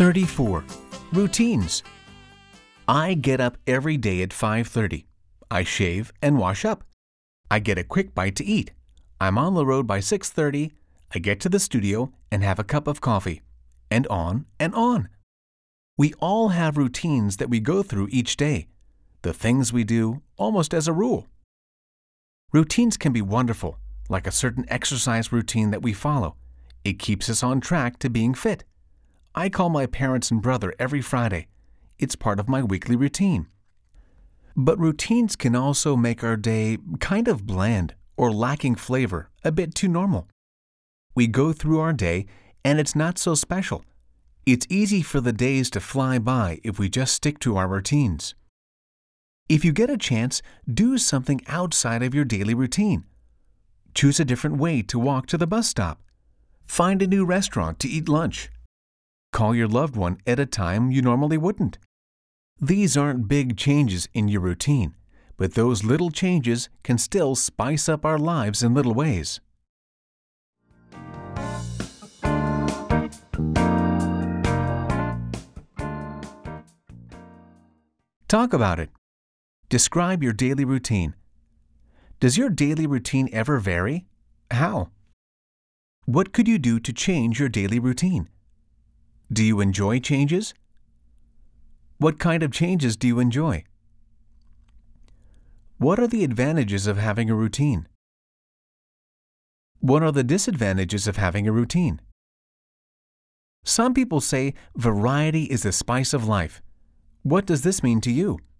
34. Routines. I get up every day at 5:30. I shave and wash up. I get a quick bite to eat. I'm on the road by 6:30. I get to the studio and have a cup of coffee. And on and on. We all have routines that we go through each day. The things we do almost as a rule. Routines can be wonderful, like a certain exercise routine that we follow. It keeps us on track to being fit. I call my parents and brother every Friday. It's part of my weekly routine. But routines can also make our day kind of bland or lacking flavor, a bit too normal. We go through our day and it's not so special. It's easy for the days to fly by if we just stick to our routines. If you get a chance, do something outside of your daily routine. Choose a different way to walk to the bus stop. Find a new restaurant to eat lunch. Call your loved one at a time you normally wouldn't. These aren't big changes in your routine, but those little changes can still spice up our lives in little ways. Talk about it. Describe your daily routine. Does your daily routine ever vary? How? What could you do to change your daily routine? Do you enjoy changes? What kind of changes do you enjoy? What are the advantages of having a routine? What are the disadvantages of having a routine? Some people say variety is the spice of life. What does this mean to you?